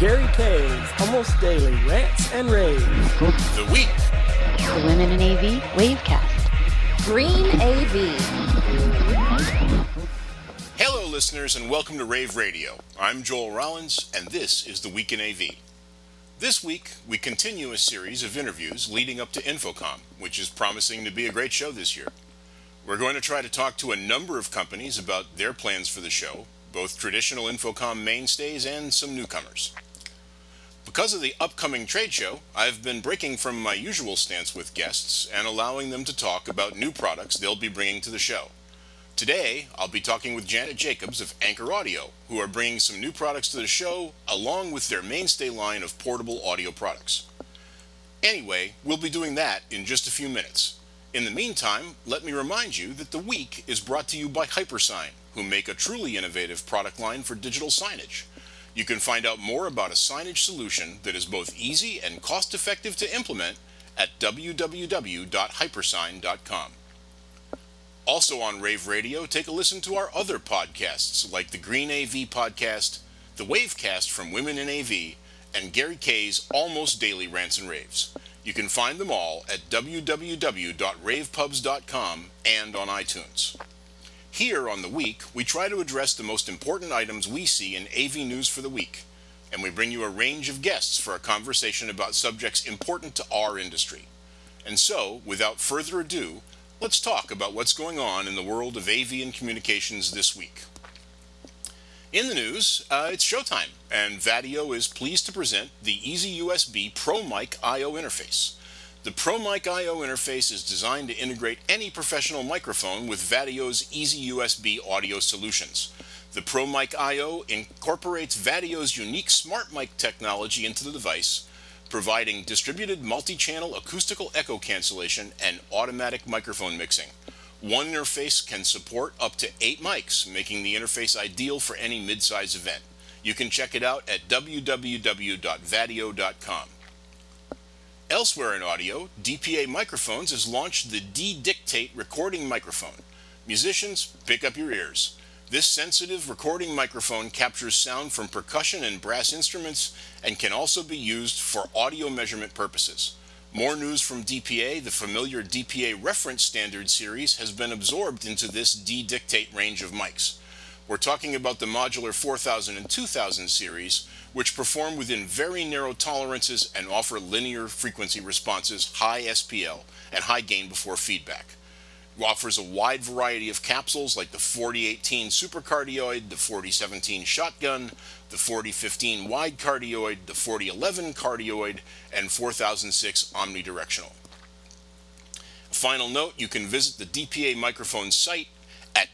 Gary K's Almost Daily Rants and Raves. The Week. The Women in AV Wavecast. Green AV. Hello, listeners, and welcome to Rave Radio. I'm Joel Rollins, and this is The Week in AV. This week, we continue a series of interviews leading up to InfoComm, which is promising to be a great show this year. We're going to try to talk to a number of companies about their plans for the show, both traditional InfoComm mainstays and some newcomers. Because of the upcoming trade show, I've been breaking from my usual stance with guests and allowing them to talk about new products they'll be bringing to the show. Today, I'll be talking with Janet Jacobs of Anchor Audio, who are bringing some new products to the show, along with their mainstay line of portable audio products. Anyway, we'll be doing that in just a few minutes. In the meantime, let me remind you that the week is brought to you by HyperSign, who make a truly innovative product line for digital signage. You can find out more about a signage solution that is both easy and cost-effective to implement at www.hypersign.com. Also on Rave Radio, take a listen to our other podcasts like the Green AV Podcast, the Wavecast from Women in AV, and Gary K's Almost Daily Rants and Raves. You can find them all at www.ravepubs.com and on iTunes. Here on The Week, we try to address the most important items we see in AV news for the week, and we bring you a range of guests for a conversation about subjects important to our industry. And so, without further ado, let's talk about what's going on in the world of AV and communications this week. In the news, it's showtime, and Vadio is pleased to present the Easy USB ProMic I/O interface. The ProMic I/O interface is designed to integrate any professional microphone with Vadio's Easy USB audio solutions. The ProMic I/O incorporates Vadio's unique smart mic technology into the device, providing distributed multi-channel acoustical echo cancellation and automatic microphone mixing. One interface can support up to 8 mics, making the interface ideal for any mid-size event. You can check it out at www.vadio.com. Elsewhere in audio, DPA Microphones has launched the D-Dictate recording microphone. Musicians, pick up your ears. This sensitive recording microphone captures sound from percussion and brass instruments and can also be used for audio measurement purposes. More news from DPA. The familiar DPA Reference Standard series has been absorbed into this D-Dictate range of mics. We're talking about the modular 4000 and 2000 series, which perform within very narrow tolerances and offer linear frequency responses, high SPL, and high gain before feedback. It offers a wide variety of capsules like the 4018 Supercardioid, the 4017 Shotgun, the 4015 Wide Cardioid, the 4011 Cardioid, and 4006 Omnidirectional. A final note, you can visit the DPA Microphones site at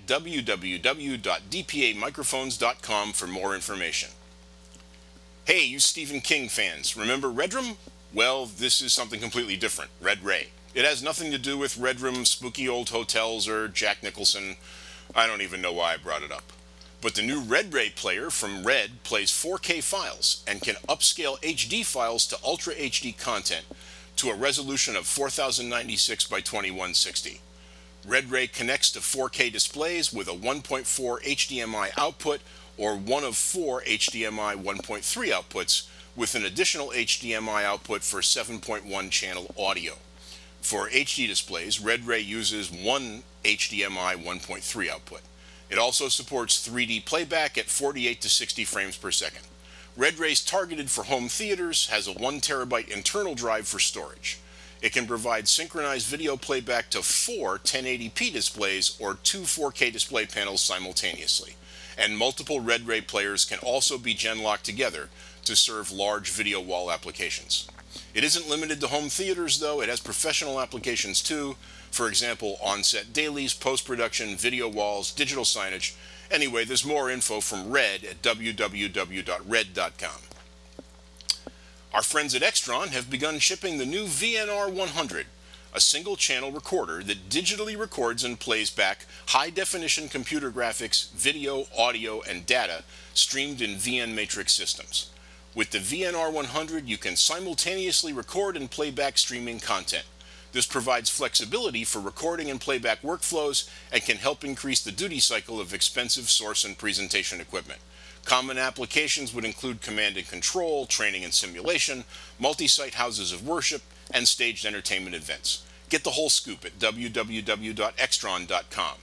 www.dpamicrophones.com for more information. Hey, you Stephen King fans, remember Red Room? Well, this is something completely different, Red Ray. It has nothing to do with Red Room, spooky old hotels, or Jack Nicholson. I don't even know why I brought it up. But the new Red Ray player from Red plays 4K files and can upscale HD files to Ultra HD content to a resolution of 4096 by 2160. Red Ray connects to 4K displays with a 1.4 HDMI output or one of 4 HDMI 1.3 outputs with an additional HDMI output for 7.1 channel audio. For HD displays, Red Ray uses one HDMI 1.3 output. It also supports 3D playback at 48 to 60 frames per second. Red Ray's targeted for home theaters, has a 1 terabyte internal drive for storage. It can provide synchronized video playback to 4 1080p displays or 2 4K display panels simultaneously. And multiple Red Ray players can also be gen-locked together to serve large video wall applications. It isn't limited to home theaters though, it has professional applications too. For example, on-set dailies, post-production, video walls, digital signage. Anyway, there's more info from Red at www.red.com. Our friends at Extron have begun shipping the new VNR100, a single-channel recorder that digitally records and plays back high-definition computer graphics, video, audio, and data streamed in VN Matrix systems. With the VNR100, you can simultaneously record and play back streaming content. This provides flexibility for recording and playback workflows and can help increase the duty cycle of expensive source and presentation equipment. Common applications would include command and control, training and simulation, multi-site houses of worship, and staged entertainment events. Get the whole scoop at www.extron.com.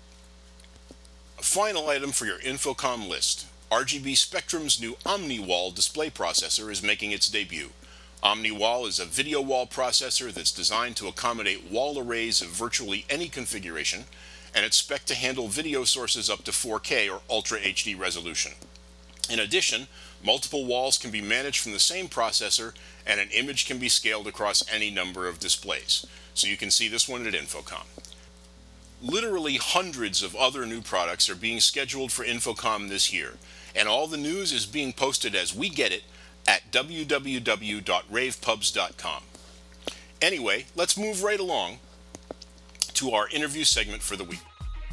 A final item for your Infocom list. RGB Spectrum's new OmniWall display processor is making its debut. OmniWall is a video wall processor that's designed to accommodate wall arrays of virtually any configuration, and it's spec'd to handle video sources up to 4K or Ultra HD resolution. In addition, multiple walls can be managed from the same processor, and an image can be scaled across any number of displays. So you can see this one at Infocom. Literally hundreds of other new products are being scheduled for Infocom this year, and all the news is being posted as we get it at www.ravepubs.com. Anyway, let's move right along to our interview segment for the week.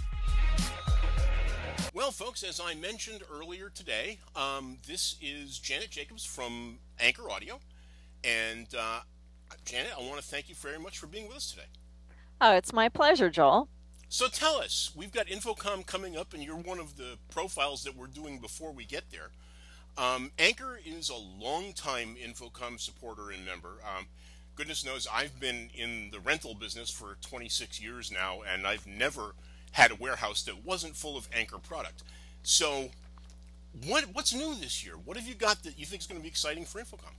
Well, folks, as I mentioned earlier today, this is Janet Jacobs from Anchor Audio. And Janet, I want to thank you very much for being with us today. Oh, it's my pleasure, Joel. So tell us, we've got Infocom coming up, and you're one of the profiles that we're doing before we get there. Anchor is a longtime Infocom supporter and member. Goodness knows I've been in the rental business for 26 years now, and I've never had a warehouse that wasn't full of Anchor product. So what's new this year? What have you got that you think is going to be exciting for Infocom?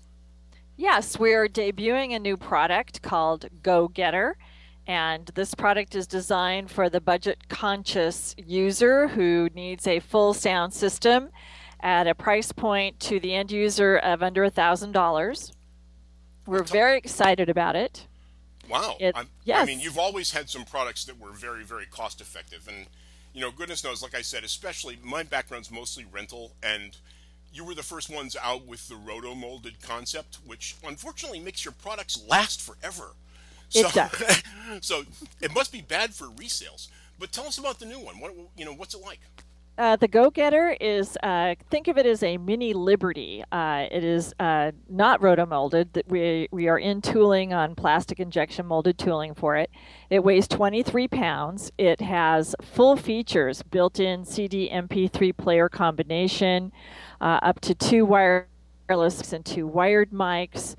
Yes, we're debuting a new product called Go-Getter. And this product is designed for the budget-conscious user who needs a full sound system at a price point to the end user of under $1,000. We're very excited about it. Wow. Yes. I mean, you've always had some products that were very, very cost-effective. And, goodness knows, like I said, especially my background's mostly rental, and you were the first ones out with the roto-molded concept, which unfortunately makes your products last forever. It does. So it must be bad for resales. But tell us about the new one. What's it like? The Go-Getter is, think of it as a mini Liberty. It is not roto-molded. We are in tooling on plastic injection molded tooling for it. It weighs 23 pounds. It has full features, built-in CD MP3 player combination, up to 2 wireless and 2 wired mics.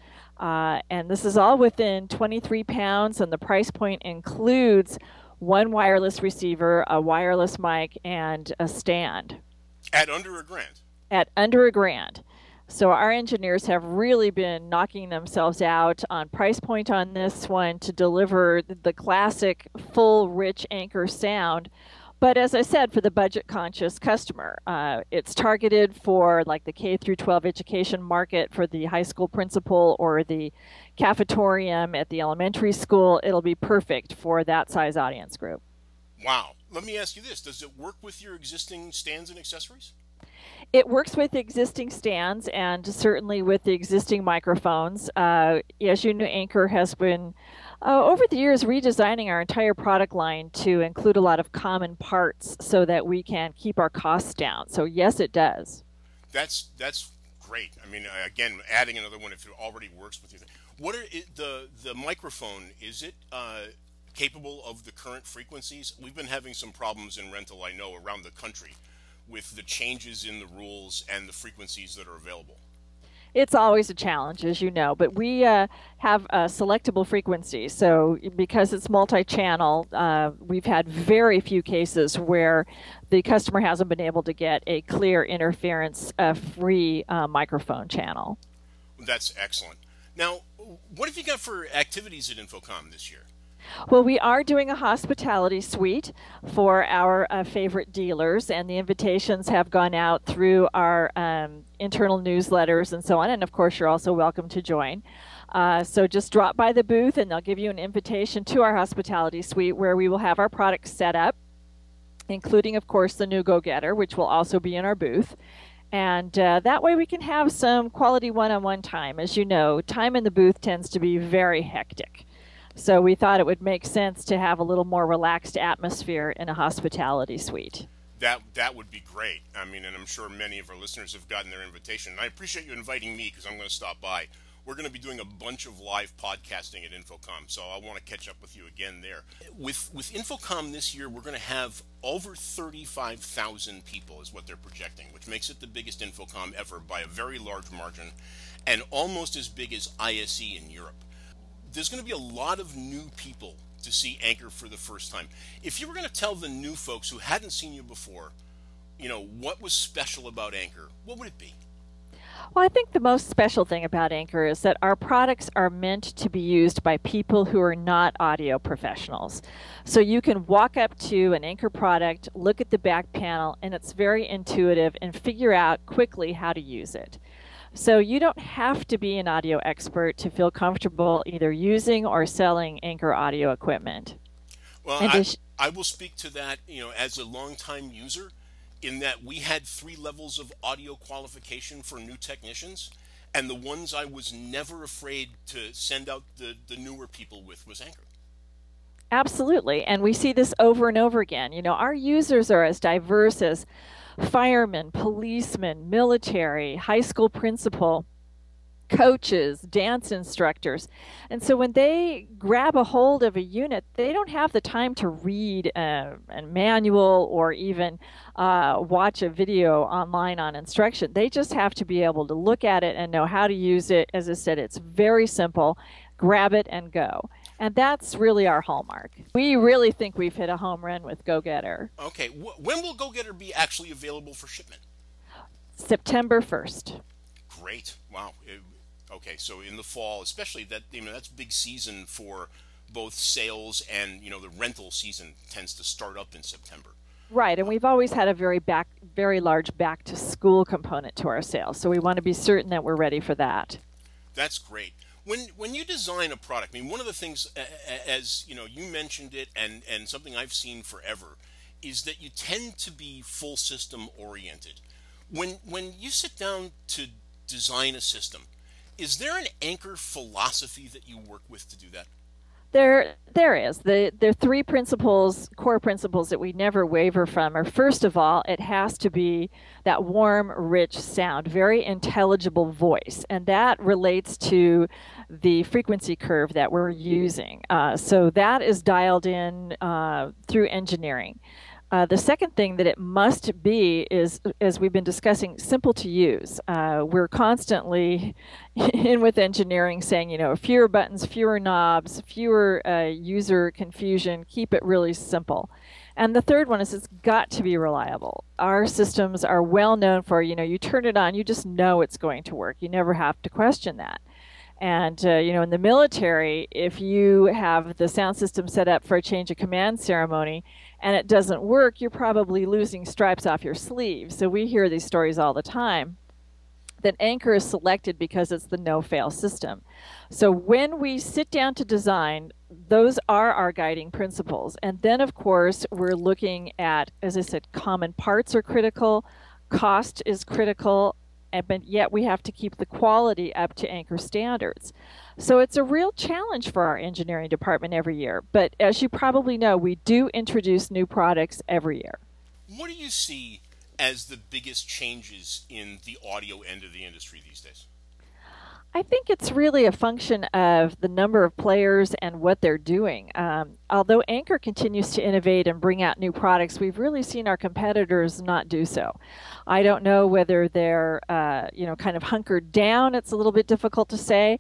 And this is all within 23 pounds, and the price point includes 1 wireless receiver, a wireless mic, and a stand. At under $1,000? At under $1,000. So our engineers have really been knocking themselves out on price point on this one to deliver the classic, full, rich Anchor sound. But as I said, for the budget-conscious customer, it's targeted for like the K through 12 education market for the high school principal or the cafetorium at the elementary school. It'll be perfect for that size audience group. Wow. Let me ask you this. Does it work with your existing stands and accessories? It works with existing stands and certainly with the existing microphones. As you know, Anchor has been over the years redesigning our entire product line to include a lot of common parts so that we can keep our costs down. So yes, it does. That's great. I mean, again, adding another one if it already works with you. What are the microphone? Is it capable of the current frequencies? We've been having some problems in rental, I know, around the country with the changes in the rules and the frequencies that are available. It's always a challenge, as you know, but we have selectable frequencies. So because it's multi-channel, we've had very few cases where the customer hasn't been able to get a clear interference-free microphone channel. That's excellent. Now, what have you got for activities at Infocom this year? Well, we are doing a hospitality suite for our favorite dealers, and the invitations have gone out through our internal newsletters and so on. And of course, you're also welcome to join. So just drop by the booth, and they'll give you an invitation to our hospitality suite where we will have our products set up, including, of course, the new Go-Getter, which will also be in our booth. And that way we can have some quality one-on-one time. As you know, time in the booth tends to be very hectic. So we thought it would make sense to have a little more relaxed atmosphere in a hospitality suite. That would be great. I mean, and I'm sure many of our listeners have gotten their invitation. And I appreciate you inviting me because I'm going to stop by. we're going to be doing a bunch of live podcasting at InfoComm, so I want to catch up with you again there. With InfoComm this year, we're going to have over 35,000 people is what they're projecting, which makes it the biggest InfoComm ever by a very large margin, and almost as big as ISE in Europe. There's going to be a lot of new people to see Anchor for the first time. If you were going to tell the new folks who hadn't seen you before, what was special about Anchor, what would it be? Well, I think the most special thing about Anchor is that our products are meant to be used by people who are not audio professionals. So you can walk up to an Anchor product, look at the back panel, and it's very intuitive, and figure out quickly how to use it. So you don't have to be an audio expert to feel comfortable either using or selling Anchor audio equipment. Well, I will speak to that, as a longtime user, in that we had 3 levels of audio qualification for new technicians, and the ones I was never afraid to send out the newer people with was Anchor. Absolutely, and we see this over and over again. Our users are as diverse as firemen, policemen, military, high school principal, coaches, dance instructors. And so when they grab a hold of a unit, they don't have the time to read a manual or even watch a video online on instruction. They just have to be able to look at it and know how to use it. As I said, it's very simple. Grab it and go. And that's really our hallmark. We really think we've hit a home run with GoGetter. Okay. When will GoGetter be actually available for shipment? September 1st. Great. Wow. Okay, so in the fall, especially that's big season for both sales and the rental season tends to start up in September. Right, and we've always had a very large back to school component to our sales, so we want to be certain that we're ready for that. That's great. When you design a product, one of the things, as you mentioned it, and something I've seen forever, is that you tend to be full system oriented. When you sit down to design a system, is there an Anchor philosophy that you work with to do that? There is. There are 3 core principles that we never waver from are, first of all, it has to be that warm, rich sound, very intelligible voice, and that relates to the frequency curve that we're using. So that is dialed in through engineering. The second thing that it must be is, as we've been discussing, simple to use. We're constantly in with engineering saying, fewer buttons, fewer knobs, fewer user confusion, keep it really simple. And the third one is it's got to be reliable. Our systems are well known for, you turn it on, you just know it's going to work. You never have to question that. And, in the military, if you have the sound system set up for a change of command ceremony and it doesn't work, you're probably losing stripes off your sleeve. So we hear these stories all the time. That Anchor is selected because it's the no-fail system. So when we sit down to design, those are our guiding principles. And then, of course, we're looking at, as I said, common parts are critical, cost is critical, but yet we have to keep the quality up to Anchor standards. So it's a real challenge for our engineering department every year. But as you probably know, we do introduce new products every year. What do you see as the biggest changes in the audio end of the industry these days? I think it's really a function of the number of players and what they're doing. Although Anchor continues to innovate and bring out new products, we've really seen our competitors not do so. I don't know whether they're, kind of hunkered down. It's a little bit difficult to say,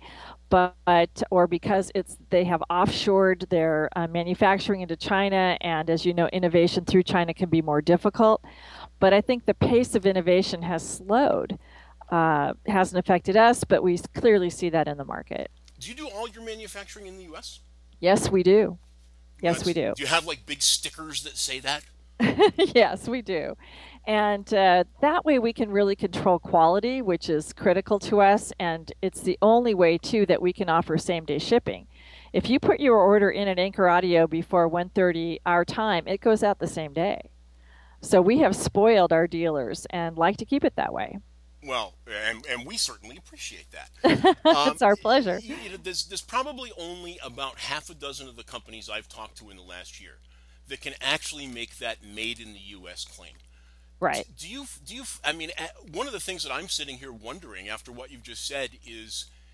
or because they have offshored their manufacturing into China, and as you know, innovation through China can be more difficult. But I think the pace of innovation has slowed. Hasn't affected us, but we clearly see that in the market. Do you do all your manufacturing in the U.S.? Yes, we do. Yes, we do. Do you have big stickers that say that? Yes, we do. And that way we can really control quality, which is critical to us, and it's the only way, too, that we can offer same-day shipping. If you put your order in at Anchor Audio before 1:30 our time, it goes out the same day. So we have spoiled our dealers and like to keep it that way. Well, and we certainly appreciate that. It's our pleasure. There's probably only about half a dozen of the companies I've talked to in the last year that can actually make that made in the U.S. claim. Right. Do you? One of the things that I'm sitting here wondering after what you've just said is,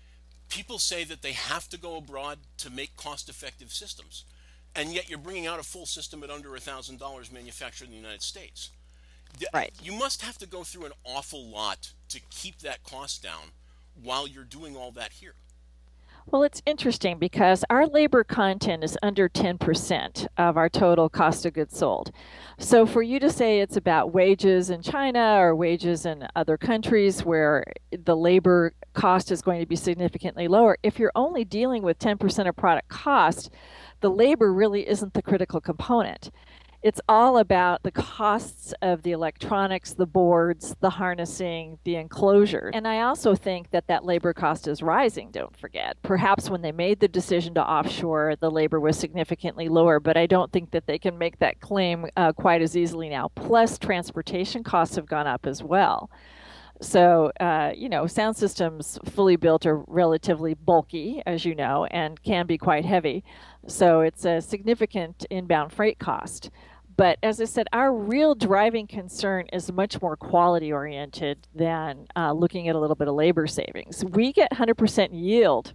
people say that they have to go abroad to make cost-effective systems, and yet you're bringing out a full system at under $1,000 manufactured in the United States. Right. You must have to go through an awful lot to keep that cost down while you're doing all that here. Well, it's interesting because our labor content is under 10% of our total cost of goods sold. So for you to say it's about wages in China or wages in other countries where the labor cost is going to be significantly lower, if you're only dealing with 10% of product cost, the labor really isn't the critical component. It's all about the costs of the electronics, the boards, the harnessing, the enclosure. And I also think that that labor cost is rising, don't forget. Perhaps when they made the decision to offshore, the labor was significantly lower, but I don't think that they can make that claim quite as easily now. Plus, transportation costs have gone up as well. So, sound systems fully built are relatively bulky, as you know, and can be quite heavy. So it's a significant inbound freight cost. But as I said, our real driving concern is much more quality oriented than looking at a little bit of labor savings. We get 100% yield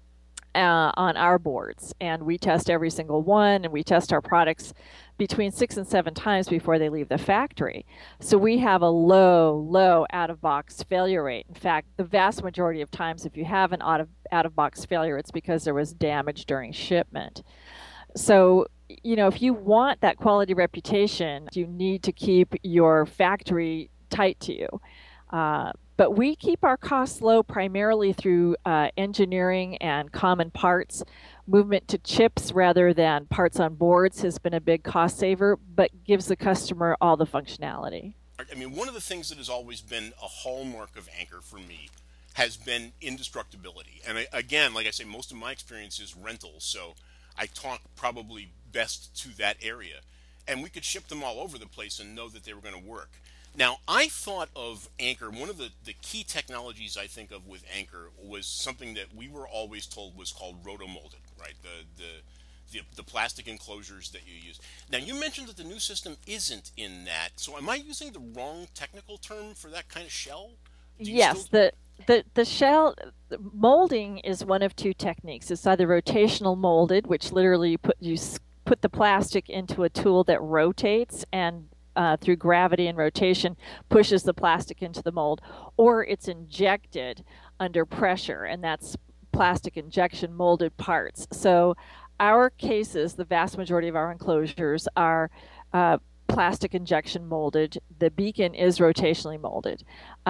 on our boards, and we test every single one, and we test our products between 6 and 7 times before they leave the factory. So we have a low out-of-box failure rate. In fact, the vast majority of times if you have an out-of-box failure, it's because there was damage during shipment. So, if you want that quality reputation, you need to keep your factory tight to you. But we keep our costs low primarily through engineering and common parts. Movement to chips rather than parts on boards has been a big cost saver, but gives the customer all the functionality. I mean, one of the things that has always been a hallmark of Anker for me has been indestructibility. And again, like I say, most of my experience is rentals, so I talk probably best to that area. And we could ship them all over the place and know that they were going to work. Now, I thought of Anker, one of the key technologies I think of with Anker was something that we were always told was called rotomolded, right? The plastic enclosures that you use. Now, you mentioned that the new system isn't in that. So am I using the wrong technical term for that kind of shell? Yes, the shell molding is one of 2 techniques. It's either rotational molded, which literally you put the plastic into a tool that rotates and through gravity and rotation pushes the plastic into the mold, or it's injected under pressure, and that's plastic injection molded parts. So our cases, the vast majority of our enclosures are plastic injection molded. The beacon is rotationally molded.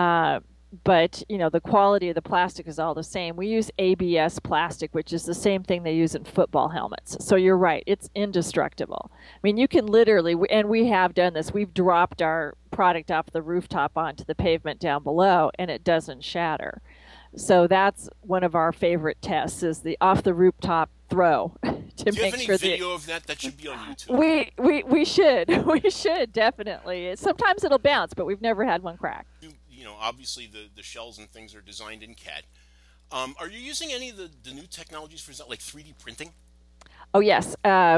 But, the quality of the plastic is all the same. We use ABS plastic, which is the same thing they use in football helmets. So you're right, it's indestructible. I mean, you can literally, and we have done this, we've dropped our product off the rooftop onto the pavement down below, and it doesn't shatter. So that's one of our favorite tests, is the off the rooftop throw. Do you have any video of that? That should be on YouTube. We should definitely. Sometimes it'll bounce, but we've never had one crack. Obviously the shells and things are designed in CAD. Are you using any of the new technologies for like 3D printing? Oh, yes.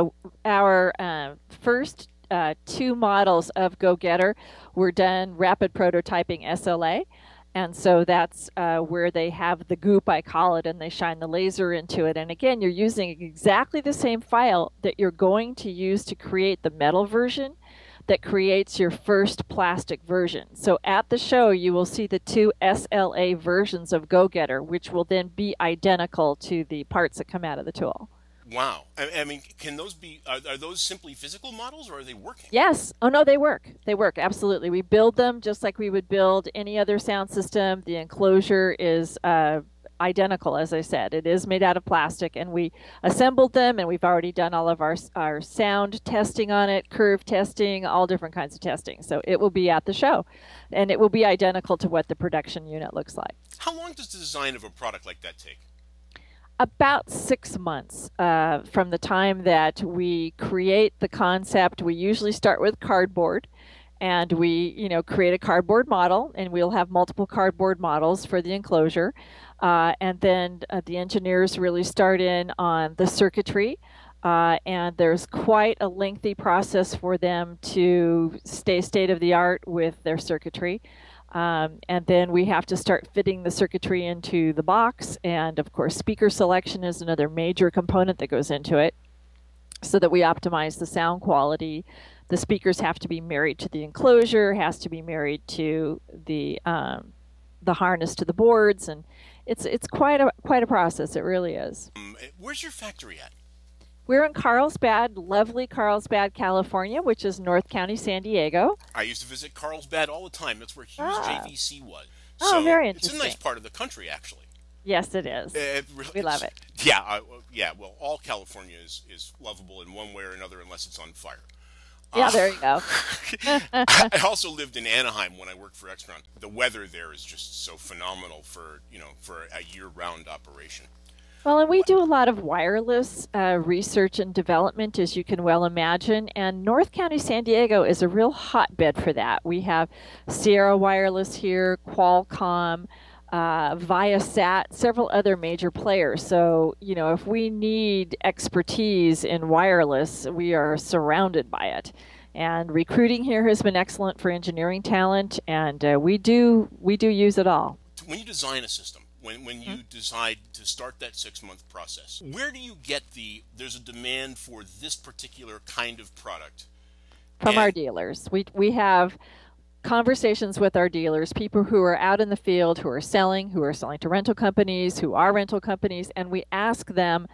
Our first 2 models of Go-Getter were done rapid prototyping SLA. And so that's where they have the goop, I call it, and they shine the laser into it. And again, you're using exactly the same file that you're going to use to create the metal version that creates your first plastic version. So at the show, you will see the 2 SLA versions of Go-Getter, which will then be identical to the parts that come out of the tool. Wow. I mean, can those be, are those simply physical models, or are they working? Yes. Oh, no, they work. They work, absolutely. We build them just like we would build any other sound system. The enclosure is identical, as I said. It is made out of plastic, and we assembled them, and we've already done all of our sound testing on it, curve testing, all different kinds of testing. So it will be at the show, and it will be identical to what the production unit looks like. How long does the design of a product like that take? About 6 months from the time that we create the concept. We usually start with cardboard, and we create a cardboard model, and we'll have multiple cardboard models for the enclosure. And then the engineers really start in on the circuitry, and there's quite a lengthy process for them to stay state of the art with their circuitry. And then we have to start fitting the circuitry into the box. And of course, speaker selection is another major component that goes into it so that we optimize the sound quality. The speakers have to be married to the enclosure, has to be married to the harness to the boards, and it's quite a process. It really is. Where's your factory at? We're in Carlsbad, lovely Carlsbad, California, which is North County, San Diego. I used to visit Carlsbad all the time. That's where Hughes JVC was. So very interesting. It's a nice part of the country, actually. Yes, it is. We love it. Yeah, well, all California is lovable in one way or another unless it's on fire. Yeah, there you go. I also lived in Anaheim when I worked for Extron. The weather there is just so phenomenal for a year-round operation. Well, and we do a lot of wireless research and development, as you can well imagine, and North County, San Diego is a real hotbed for that. We have Sierra Wireless here, Qualcomm, Viasat, several other major players. So, if we need expertise in wireless, we are surrounded by it. And recruiting here has been excellent for engineering talent, and we do use it all. When you design a system, when you decide to start that 6-month process, where do you get there's a demand for this particular kind of product? From our dealers. We have conversations with our dealers, people who are out in the field, who are selling to rental companies, who are rental companies, and we ask them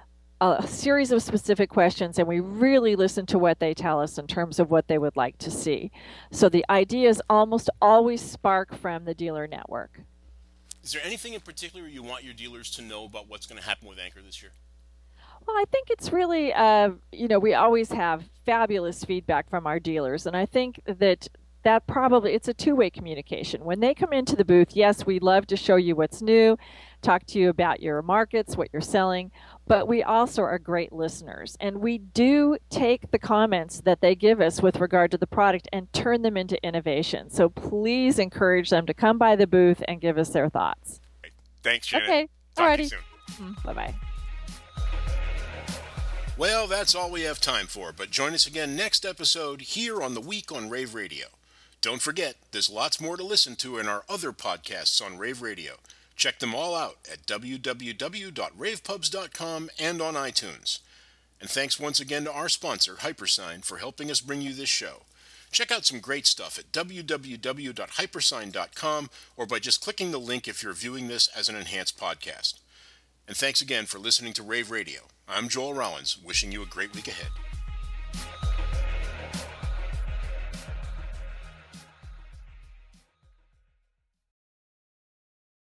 a series of specific questions, and we really listen to what they tell us in terms of what they would like to see. So the ideas almost always spark from the dealer network. Is there anything in particular you want your dealers to know about what's going to happen with Anchor this year? Well, I think it's really, we always have fabulous feedback from our dealers, and I think that probably, it's a two-way communication. When they come into the booth, yes, we love to show you what's new, talk to you about your markets, what you're selling, but we also are great listeners. And we do take the comments that they give us with regard to the product and turn them into innovation. So please encourage them to come by the booth and give us their thoughts. Thanks, Janet. Okay, Talk to you soon. Bye-bye. Well, that's all we have time for, but join us again next episode here on The Week on Rave Radio. Don't forget, there's lots more to listen to in our other podcasts on Rave Radio. Check them all out at www.ravepubs.com and on iTunes. And thanks once again to our sponsor, Hypersign, for helping us bring you this show. Check out some great stuff at www.hypersign.com or by just clicking the link if you're viewing this as an enhanced podcast. And thanks again for listening to Rave Radio. I'm Joel Rollins, wishing you a great week ahead.